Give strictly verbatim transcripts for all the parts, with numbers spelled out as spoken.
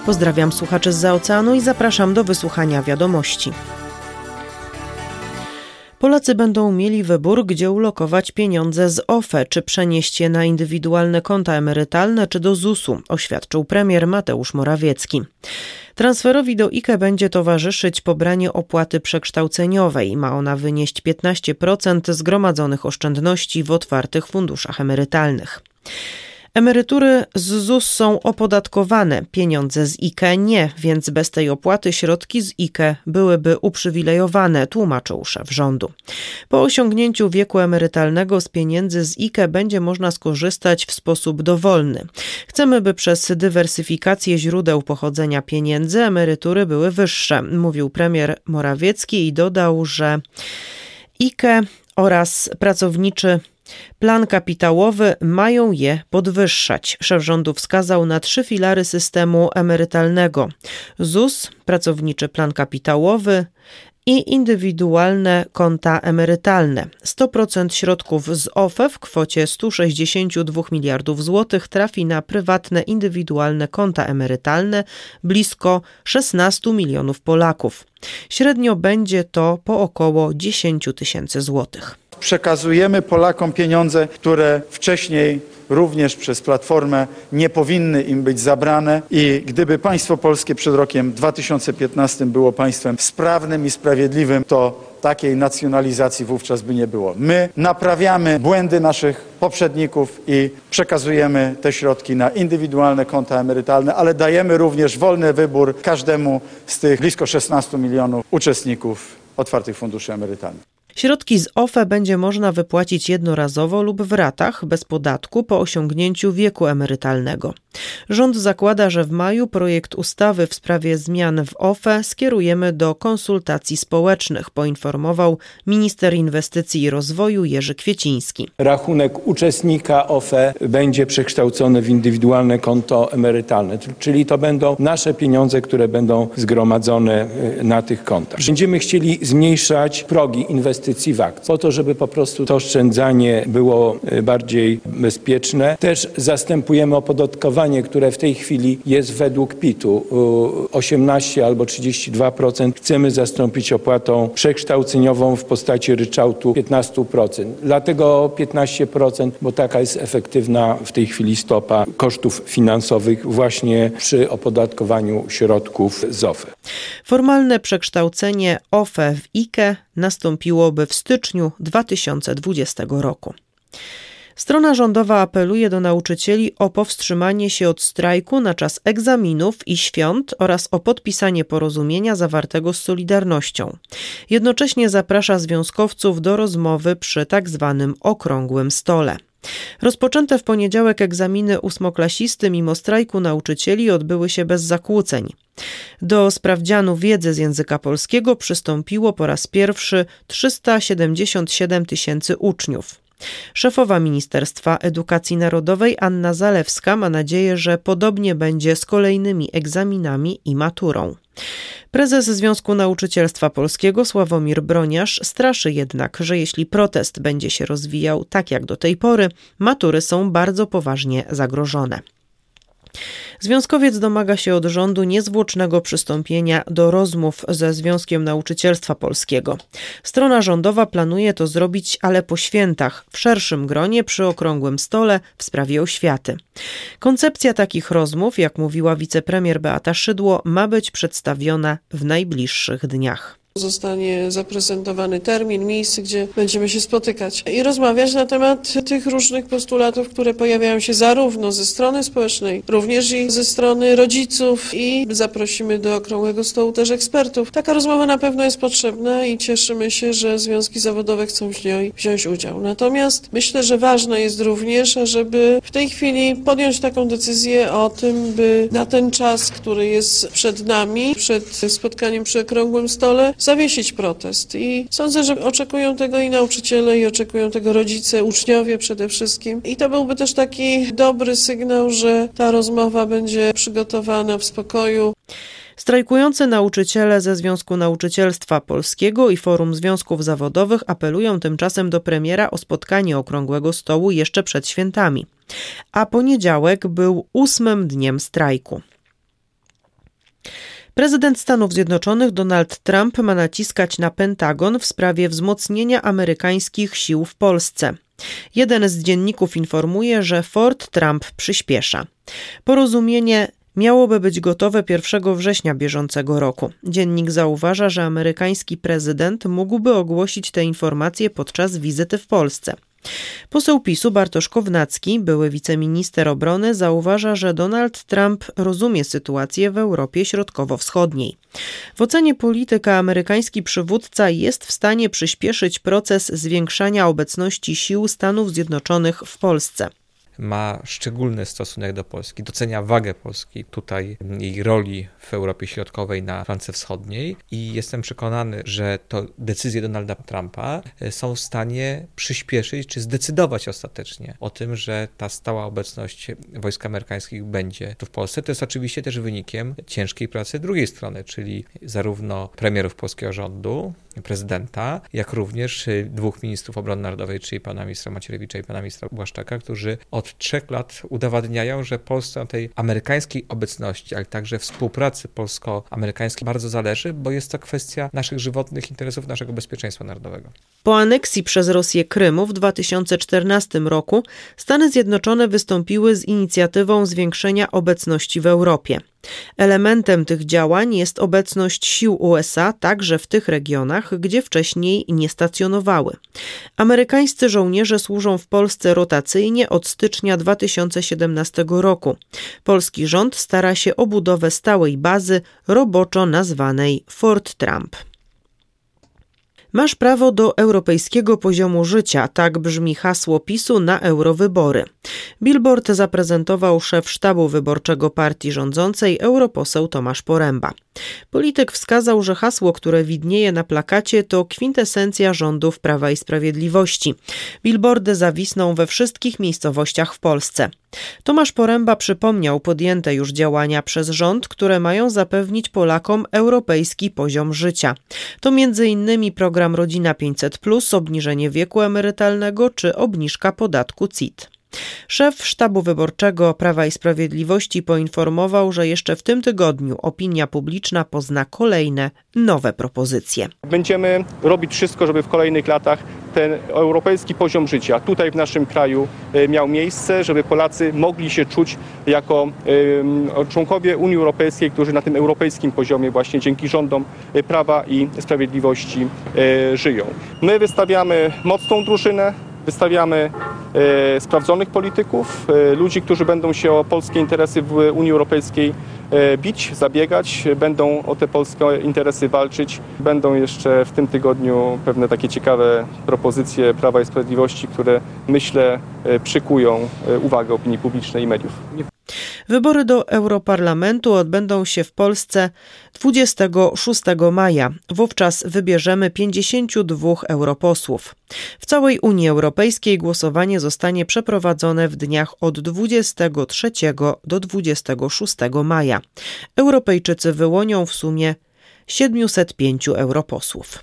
Pozdrawiam słuchaczy zza oceanu i zapraszam do wysłuchania wiadomości. Polacy będą mieli wybór, gdzie ulokować pieniądze z O F E, czy przenieść je na indywidualne konta emerytalne, czy do zusu, oświadczył premier Mateusz Morawiecki. Transferowi do I K E będzie towarzyszyć pobranie opłaty przekształceniowej. Ma ona wynieść piętnaście procent zgromadzonych oszczędności w otwartych funduszach emerytalnych. Emerytury z ZUS są opodatkowane, pieniądze z I K E nie, więc bez tej opłaty środki z I K E byłyby uprzywilejowane, tłumaczył szef rządu. Po osiągnięciu wieku emerytalnego z pieniędzy z I K E będzie można skorzystać w sposób dowolny. Chcemy, by przez dywersyfikację źródeł pochodzenia pieniędzy emerytury były wyższe, mówił premier Morawiecki i dodał, że I K E oraz pracowniczy plan kapitałowy mają je podwyższać. Szef rządu wskazał na trzy filary systemu emerytalnego: ZUS, pracowniczy plan kapitałowy i indywidualne konta emerytalne. sto procent środków z O F E w kwocie sto sześćdziesiąt dwa miliardów złotych trafi na prywatne, indywidualne konta emerytalne blisko szesnaście milionów Polaków. Średnio będzie to po około dziesięć tysięcy złotych. Przekazujemy Polakom pieniądze, które wcześniej również przez Platformę nie powinny im być zabrane i gdyby państwo polskie przed rokiem dwa tysiące piętnastym było państwem sprawnym i sprawiedliwym, to takiej nacjonalizacji wówczas by nie było. My naprawiamy błędy naszych poprzedników i przekazujemy te środki na indywidualne konta emerytalne, ale dajemy również wolny wybór każdemu z tych blisko szesnastu milionów uczestników otwartych funduszy emerytalnych. Środki z O F E będzie można wypłacić jednorazowo lub w ratach bez podatku po osiągnięciu wieku emerytalnego. Rząd zakłada, że w maju projekt ustawy w sprawie zmian w O F E skierujemy do konsultacji społecznych, poinformował minister inwestycji i rozwoju Jerzy Kwieciński. Rachunek uczestnika O F E będzie przekształcony w indywidualne konto emerytalne, czyli to będą nasze pieniądze, które będą zgromadzone na tych kontach. Będziemy chcieli zmniejszać progi inwestycji w akcje, po to, żeby po prostu to oszczędzanie było bardziej bezpieczne. Też zastępujemy opodatkowanie, które w tej chwili jest według P I T-u osiemnaście albo trzydzieści dwa procent. Chcemy zastąpić opłatą przekształceniową w postaci ryczałtu piętnaście procent. Dlatego piętnaście procent, bo taka jest efektywna w tej chwili stopa kosztów finansowych właśnie przy opodatkowaniu środków z O F E. Formalne przekształcenie O F E w I K E nastąpiłoby w styczniu dwa tysiące dwudziestego roku. Strona rządowa apeluje do nauczycieli o powstrzymanie się od strajku na czas egzaminów i świąt oraz o podpisanie porozumienia zawartego z Solidarnością. Jednocześnie zaprasza związkowców do rozmowy przy tak zwanym okrągłym stole. Rozpoczęte w poniedziałek egzaminy ósmoklasisty mimo strajku nauczycieli odbyły się bez zakłóceń. Do sprawdzianu wiedzy z języka polskiego przystąpiło po raz pierwszy trzysta siedemdziesiąt siedem tysięcy uczniów. Szefowa Ministerstwa Edukacji Narodowej Anna Zalewska ma nadzieję, że podobnie będzie z kolejnymi egzaminami i maturą. Prezes Związku Nauczycielstwa Polskiego Sławomir Broniarz straszy jednak, że jeśli protest będzie się rozwijał tak jak do tej pory, matury są bardzo poważnie zagrożone. Związkowiec domaga się od rządu niezwłocznego przystąpienia do rozmów ze Związkiem Nauczycielstwa Polskiego. Strona rządowa planuje to zrobić, ale po świętach, w szerszym gronie przy okrągłym stole w sprawie oświaty. Koncepcja takich rozmów, jak mówiła wicepremier Beata Szydło, ma być przedstawiona w najbliższych dniach. Zostanie zaprezentowany termin, miejsce, gdzie będziemy się spotykać i rozmawiać na temat tych różnych postulatów, które pojawiają się zarówno ze strony społecznej, również i ze strony rodziców i zaprosimy do okrągłego stołu też ekspertów. Taka rozmowa na pewno jest potrzebna i cieszymy się, że związki zawodowe chcą w niej wziąć udział. Natomiast myślę, że ważne jest również, żeby w tej chwili podjąć taką decyzję o tym, by na ten czas, który jest przed nami, przed spotkaniem przy okrągłym stole, zawiesić protest i sądzę, że oczekują tego i nauczyciele, i oczekują tego rodzice, uczniowie przede wszystkim. I to byłby też taki dobry sygnał, że ta rozmowa będzie przygotowana w spokoju. Strajkujący nauczyciele ze Związku Nauczycielstwa Polskiego i Forum Związków Zawodowych apelują tymczasem do premiera o spotkanie okrągłego stołu jeszcze przed świętami. A poniedziałek był ósmym dniem strajku. Prezydent Stanów Zjednoczonych Donald Trump ma naciskać na Pentagon w sprawie wzmocnienia amerykańskich sił w Polsce. Jeden z dzienników informuje, że Fort Trump przyspiesza. Porozumienie miałoby być gotowe pierwszego września bieżącego roku. Dziennik zauważa, że amerykański prezydent mógłby ogłosić te informacje podczas wizyty w Polsce. Poseł PiSu Bartosz Kownacki, były wiceminister obrony, zauważa, że Donald Trump rozumie sytuację w Europie Środkowo-Wschodniej. W ocenie polityka amerykański przywódca jest w stanie przyspieszyć proces zwiększania obecności sił Stanów Zjednoczonych w Polsce. Ma szczególny stosunek do Polski, docenia wagę Polski tutaj, jej roli w Europie Środkowej, na flance wschodniej i jestem przekonany, że to decyzje Donalda Trumpa są w stanie przyspieszyć czy zdecydować ostatecznie o tym, że ta stała obecność wojsk amerykańskich będzie tu w Polsce. To jest oczywiście też wynikiem ciężkiej pracy drugiej strony, czyli zarówno premierów polskiego rządu, prezydenta, jak również dwóch ministrów obrony narodowej, czyli pana ministra Macierewicza i pana ministra Błaszczaka, którzy od trzech lat udowadniają, że Polsce na tej amerykańskiej obecności, ale także współpracy polsko-amerykańskiej bardzo zależy, bo jest to kwestia naszych żywotnych interesów, naszego bezpieczeństwa narodowego. Po aneksji przez Rosję Krymu w dwa tysiące czternastym roku Stany Zjednoczone wystąpiły z inicjatywą zwiększenia obecności w Europie. Elementem tych działań jest obecność sił U S A także w tych regionach, gdzie wcześniej nie stacjonowały. Amerykańscy żołnierze służą w Polsce rotacyjnie od stycznia dwa tysiące siedemnastego roku. Polski rząd stara się o budowę stałej bazy, roboczo nazwanej Fort Trump. Masz prawo do europejskiego poziomu życia, tak brzmi hasło PiSu na eurowybory. Billboard zaprezentował szef sztabu wyborczego partii rządzącej, europoseł Tomasz Poręba. Polityk wskazał, że hasło, które widnieje na plakacie, to kwintesencja rządów Prawa i Sprawiedliwości. Billboardy zawisną we wszystkich miejscowościach w Polsce. Tomasz Poręba przypomniał podjęte już działania przez rząd, które mają zapewnić Polakom europejski poziom życia. To między innymi program Rodzina pięćset plus, obniżenie wieku emerytalnego czy obniżka podatku C I T. Szef sztabu wyborczego Prawa i Sprawiedliwości poinformował, że jeszcze w tym tygodniu opinia publiczna pozna kolejne, nowe propozycje. Będziemy robić wszystko, żeby w kolejnych latach ten europejski poziom życia tutaj w naszym kraju miał miejsce, żeby Polacy mogli się czuć jako członkowie Unii Europejskiej, którzy na tym europejskim poziomie właśnie dzięki rządom Prawa i Sprawiedliwości żyją. My wystawiamy mocną drużynę, wystawiamy e, sprawdzonych polityków, e, ludzi, którzy będą się o polskie interesy w Unii Europejskiej e, bić, zabiegać, będą o te polskie interesy walczyć. Będą jeszcze w tym tygodniu pewne takie ciekawe propozycje Prawa i Sprawiedliwości, które myślę e, przykują e, uwagę opinii publicznej i mediów. Wybory do Europarlamentu odbędą się w Polsce dwudziestego szóstego maja. Wówczas wybierzemy pięćdziesięciu dwóch europosłów. W całej Unii Europejskiej głosowanie zostanie przeprowadzone w dniach od dwudziestego trzeciego do dwudziestego szóstego maja. Europejczycy wyłonią w sumie siedmiuset pięciu europosłów.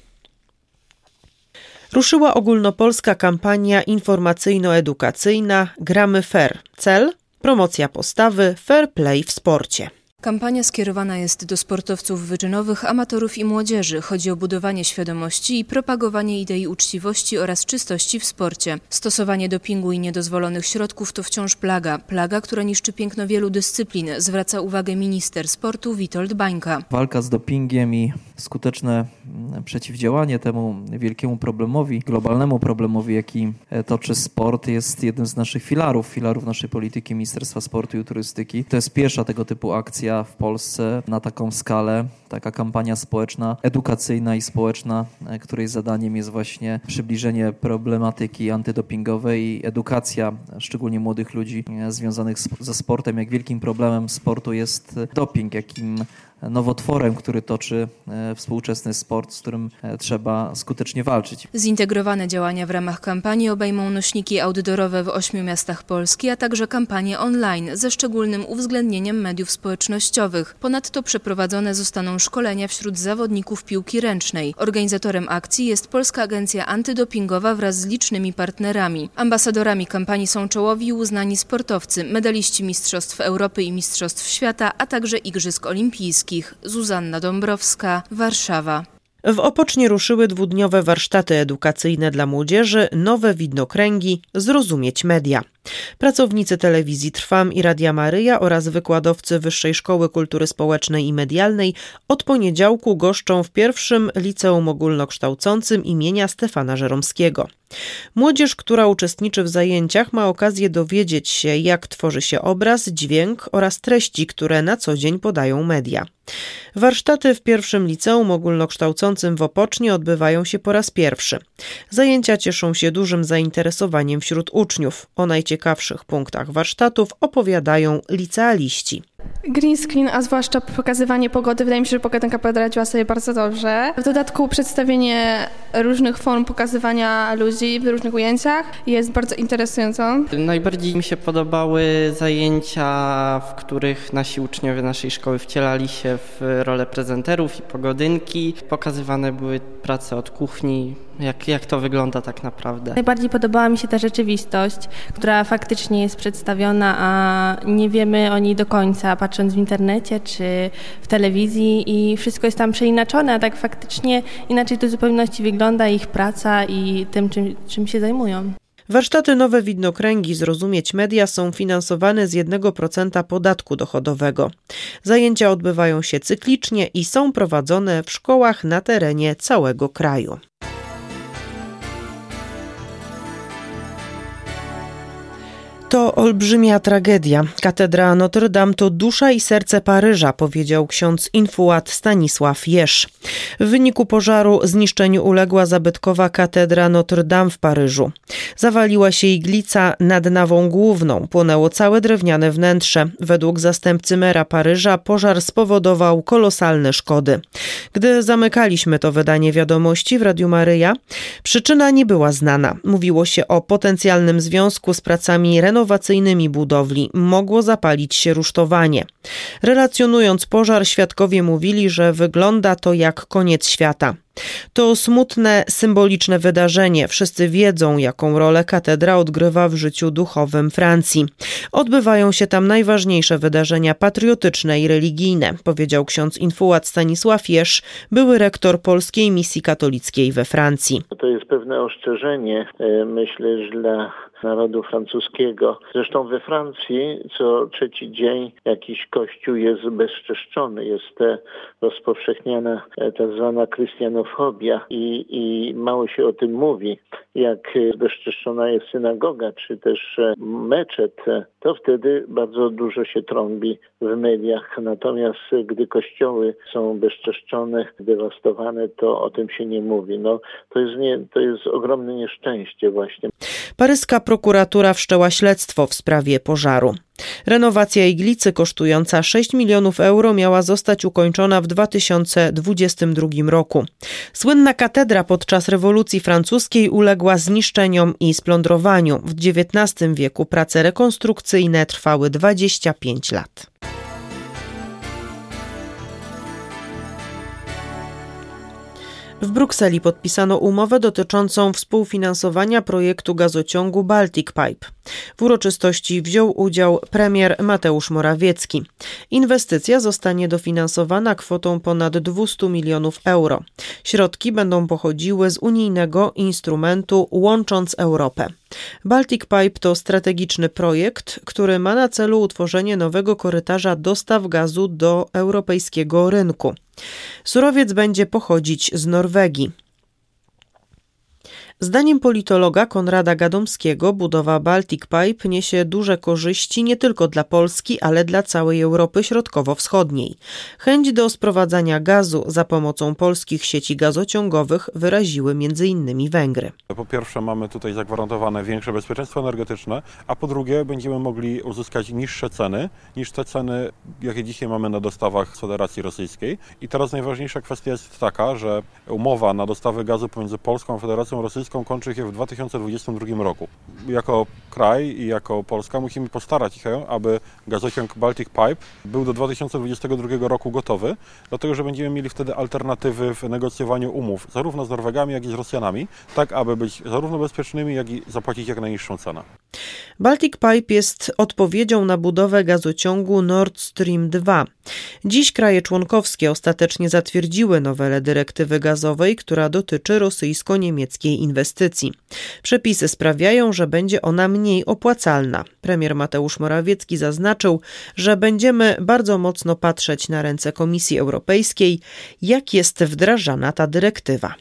Ruszyła ogólnopolska kampania informacyjno-edukacyjna Gramy Fair. Cel? Promocja postawy fair play w sporcie. Kampania skierowana jest do sportowców wyczynowych, amatorów i młodzieży. Chodzi o budowanie świadomości i propagowanie idei uczciwości oraz czystości w sporcie. Stosowanie dopingu i niedozwolonych środków to wciąż plaga. Plaga, która niszczy piękno wielu dyscyplin, zwraca uwagę minister sportu Witold Bańka. Walka z dopingiem i skuteczne przeciwdziałanie temu wielkiemu problemowi, globalnemu problemowi, jaki toczy sport, jest jednym z naszych filarów, filarów naszej polityki Ministerstwa Sportu i Turystyki. To jest pierwsza tego typu akcja w Polsce na taką skalę, taka kampania społeczna, edukacyjna i społeczna, której zadaniem jest właśnie przybliżenie problematyki antydopingowej i edukacja szczególnie młodych ludzi związanych ze sportem, jak wielkim problemem sportu jest doping, jakim nowotworem, który toczy współczesny sport, z którym trzeba skutecznie walczyć. Zintegrowane działania w ramach kampanii obejmą nośniki outdoorowe w ośmiu miastach Polski, a także kampanię online ze szczególnym uwzględnieniem mediów społecznościowych. Ponadto przeprowadzone zostaną szkolenia wśród zawodników piłki ręcznej. Organizatorem akcji jest Polska Agencja Antydopingowa wraz z licznymi partnerami. Ambasadorami kampanii są czołowi i uznani sportowcy, medaliści Mistrzostw Europy i Mistrzostw Świata, a także Igrzysk Olimpijskich. Polskich. Zuzanna Dąbrowska, Warszawa. W Opocznie ruszyły dwudniowe warsztaty edukacyjne dla młodzieży, nowe widnokręgi, zrozumieć media. Pracownicy telewizji Trwam i Radia Maryja oraz wykładowcy Wyższej Szkoły Kultury Społecznej i Medialnej od poniedziałku goszczą w pierwszym liceum ogólnokształcącym imienia Stefana Żeromskiego. Młodzież, która uczestniczy w zajęciach, ma okazję dowiedzieć się, jak tworzy się obraz, dźwięk oraz treści, które na co dzień podają media. Warsztaty w pierwszym liceum ogólnokształcącym w Opocznie odbywają się po raz pierwszy. Zajęcia cieszą się dużym zainteresowaniem wśród uczniów. O najciekawszych punktach warsztatów opowiadają licealiści. Green screen, a zwłaszcza pokazywanie pogody, wydaje mi się, że pogodanka poradziła sobie bardzo dobrze. W dodatku przedstawienie różnych form pokazywania ludzi w różnych ujęciach jest bardzo interesującą. Najbardziej mi się podobały zajęcia, w których nasi uczniowie naszej szkoły wcielali się w rolę prezenterów i pogodynki. Pokazywane były prace od kuchni, jak, jak to wygląda tak naprawdę. Najbardziej podobała mi się ta rzeczywistość, która faktycznie jest przedstawiona, a nie wiemy o niej do końca, patrząc w internecie czy w telewizji i wszystko jest tam przeinaczone, a tak faktycznie inaczej to w zupełności wygląda ich praca i tym, czym, czym się zajmują. Warsztaty Nowe Widnokręgi Zrozumieć Media są finansowane z jednego procenta podatku dochodowego. Zajęcia odbywają się cyklicznie i są prowadzone w szkołach na terenie całego kraju. To olbrzymia tragedia. Katedra Notre Dame to dusza i serce Paryża, powiedział ksiądz infuat Stanisław Jesz. W wyniku pożaru zniszczeniu uległa zabytkowa katedra Notre Dame w Paryżu. Zawaliła się iglica nad nawą główną, płonęło całe drewniane wnętrze. Według zastępcy mera Paryża pożar spowodował kolosalne szkody. Gdy zamykaliśmy to wydanie wiadomości w Radiu Maryja, przyczyna nie była znana. Mówiło się o potencjalnym związku z pracami renowacyjnymi budowli. Mogło zapalić się rusztowanie. Relacjonując pożar, świadkowie mówili, że wygląda to jak koniec świata. To smutne, symboliczne wydarzenie. Wszyscy wiedzą, jaką rolę katedra odgrywa w życiu duchowym Francji. Odbywają się tam najważniejsze wydarzenia patriotyczne i religijne, powiedział ksiądz infuat Stanisław Jesz, były rektor Polskiej Misji Katolickiej we Francji. To jest pewne ostrzeżenie, myślę, że dla narodu francuskiego. Zresztą we Francji co trzeci dzień jakiś kościół jest bezczeszczony. Jest rozpowszechniana tak zwana chrystianofobia i, i mało się o tym mówi. Jak bezczeszczona jest synagoga, czy też meczet, to wtedy bardzo dużo się trąbi w mediach. Natomiast gdy kościoły są bezczeszczone, dewastowane, to o tym się nie mówi. No, to jest, nie, to jest ogromne nieszczęście właśnie. Paryska prokuratura wszczęła śledztwo w sprawie pożaru. Renowacja iglicy kosztująca sześć milionów euro miała zostać ukończona w dwa tysiące dwudziestym drugim roku. Słynna katedra podczas rewolucji francuskiej uległa zniszczeniom i splądrowaniu. W dziewiętnastym wieku prace rekonstrukcyjne trwały dwadzieścia pięć lat. W Brukseli podpisano umowę dotyczącą współfinansowania projektu gazociągu Baltic Pipe. W uroczystości wziął udział premier Mateusz Morawiecki. Inwestycja zostanie dofinansowana kwotą ponad dwieście milionów euro. Środki będą pochodziły z unijnego instrumentu Łącząc Europę. Baltic Pipe to strategiczny projekt, który ma na celu utworzenie nowego korytarza dostaw gazu do europejskiego rynku. Surowiec będzie pochodzić z Norwegii. Zdaniem politologa Konrada Gadomskiego budowa Baltic Pipe niesie duże korzyści nie tylko dla Polski, ale dla całej Europy Środkowo-Wschodniej. Chęć do sprowadzania gazu za pomocą polskich sieci gazociągowych wyraziły m.in. Węgry. Po pierwsze mamy tutaj zagwarantowane większe bezpieczeństwo energetyczne, a po drugie będziemy mogli uzyskać niższe ceny niż te ceny, jakie dzisiaj mamy na dostawach z Federacji Rosyjskiej. I teraz najważniejsza kwestia jest taka, że umowa na dostawy gazu pomiędzy Polską a Federacją Rosyjską kończy się w dwa tysiące dwudziestym drugim roku. Jako kraj i jako Polska musimy postarać się, aby gazociąg Baltic Pipe był do dwa tysiące dwudziestego drugiego roku gotowy, dlatego że będziemy mieli wtedy alternatywy w negocjowaniu umów zarówno z Norwegami, jak i z Rosjanami, tak aby być zarówno bezpiecznymi, jak i zapłacić jak najniższą cenę. Baltic Pipe jest odpowiedzią na budowę gazociągu Nord Stream dwa. Dziś kraje członkowskie ostatecznie zatwierdziły nowelę dyrektywy gazowej, która dotyczy rosyjsko-niemieckiej inwestycji. Przepisy sprawiają, że będzie ona mniej opłacalna. Premier Mateusz Morawiecki zaznaczył, że będziemy bardzo mocno patrzeć na ręce Komisji Europejskiej, jak jest wdrażana ta dyrektywa.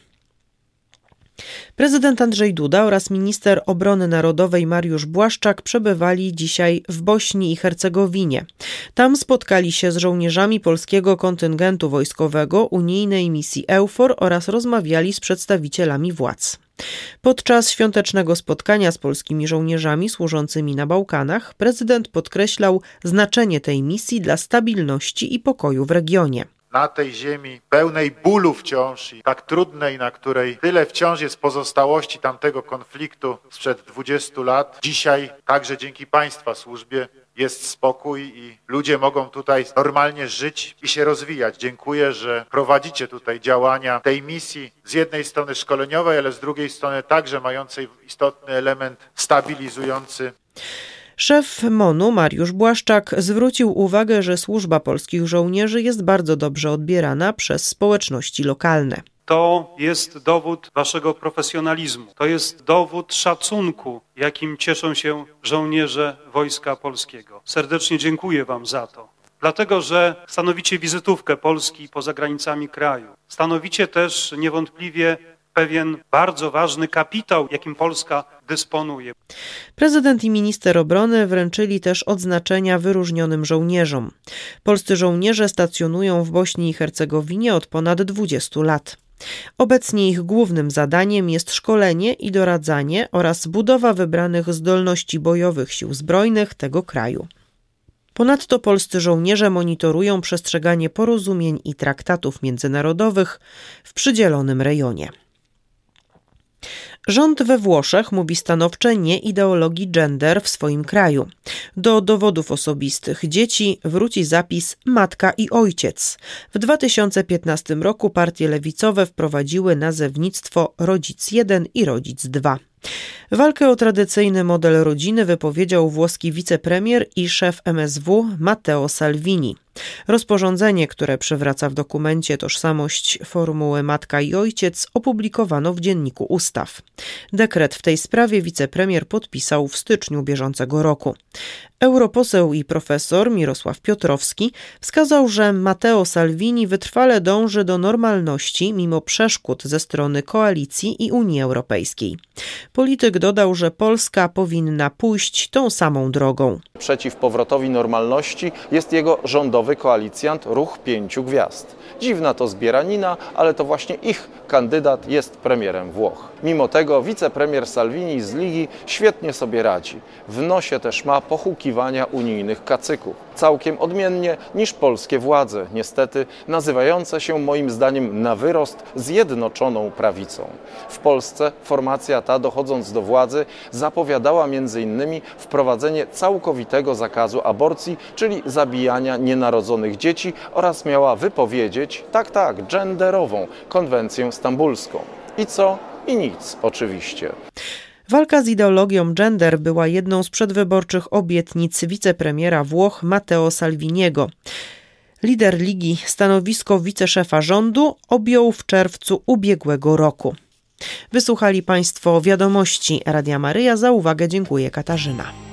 Prezydent Andrzej Duda oraz minister obrony narodowej Mariusz Błaszczak przebywali dzisiaj w Bośni i Hercegowinie. Tam spotkali się z żołnierzami polskiego kontyngentu wojskowego unijnej misji EUFOR oraz rozmawiali z przedstawicielami władz. Podczas świątecznego spotkania z polskimi żołnierzami służącymi na Bałkanach prezydent podkreślał znaczenie tej misji dla stabilności i pokoju w regionie. Na tej ziemi pełnej bólu wciąż i tak trudnej, na której tyle wciąż jest pozostałości tamtego konfliktu sprzed dwudziestu lat. Dzisiaj także dzięki Państwa służbie jest spokój i ludzie mogą tutaj normalnie żyć i się rozwijać. Dziękuję, że prowadzicie tutaj działania tej misji z jednej strony szkoleniowej, ale z drugiej strony także mającej istotny element stabilizujący. Szef MON-u Mariusz Błaszczak zwrócił uwagę, że służba polskich żołnierzy jest bardzo dobrze odbierana przez społeczności lokalne. To jest dowód waszego profesjonalizmu. To jest dowód szacunku, jakim cieszą się żołnierze Wojska Polskiego. Serdecznie dziękuję wam za to. Dlatego, że stanowicie wizytówkę Polski poza granicami kraju. Stanowicie też niewątpliwie pewien bardzo ważny kapitał, jakim Polska dysponuje. Prezydent i minister obrony wręczyli też odznaczenia wyróżnionym żołnierzom. Polscy żołnierze stacjonują w Bośni i Hercegowinie od ponad dwudziestu lat. Obecnie ich głównym zadaniem jest szkolenie i doradzanie oraz budowa wybranych zdolności bojowych sił zbrojnych tego kraju. Ponadto polscy żołnierze monitorują przestrzeganie porozumień i traktatów międzynarodowych w przydzielonym rejonie. Rząd we Włoszech mówi stanowcze nie ideologii gender w swoim kraju. Do dowodów osobistych dzieci wróci zapis matka i ojciec. W dwa tysiące piętnastym roku partie lewicowe wprowadziły nazewnictwo rodzic jeden i rodzic dwa. Walkę o tradycyjny model rodziny wypowiedział włoski wicepremier i szef M S W Matteo Salvini. Rozporządzenie, które przywraca w dokumencie tożsamość formuły matka i ojciec, opublikowano w Dzienniku Ustaw. Dekret w tej sprawie wicepremier podpisał w styczniu bieżącego roku. Europoseł i profesor Mirosław Piotrowski wskazał, że Matteo Salvini wytrwale dąży do normalności mimo przeszkód ze strony koalicji i Unii Europejskiej. Polityk dodał, że Polska powinna pójść tą samą drogą. Przeciw powrotowi normalności jest jego rządowy koalicjant Ruch Pięciu Gwiazd. Dziwna to zbieranina, ale to właśnie ich kandydat jest premierem Włoch. Mimo tego wicepremier Salvini z Ligi świetnie sobie radzi. W nosie też ma pohukiwania unijnych kacyków. Całkiem odmiennie niż polskie władze, niestety nazywające się moim zdaniem na wyrost Zjednoczoną Prawicą. W Polsce formacja ta, dochodząc do władzy, zapowiadała między innymi wprowadzenie całkowitego zakazu aborcji, czyli zabijania nienarodzonych dzieci, oraz miała wypowiedzieć, tak, tak, genderową konwencję stambulską. I co? I nic, oczywiście. Walka z ideologią gender była jedną z przedwyborczych obietnic wicepremiera Włoch Matteo Salviniego. Lider Ligi stanowisko wiceszefa rządu objął w czerwcu ubiegłego roku. Wysłuchali Państwo wiadomości Radia Maryja. Za uwagę dziękuję Katarzyna.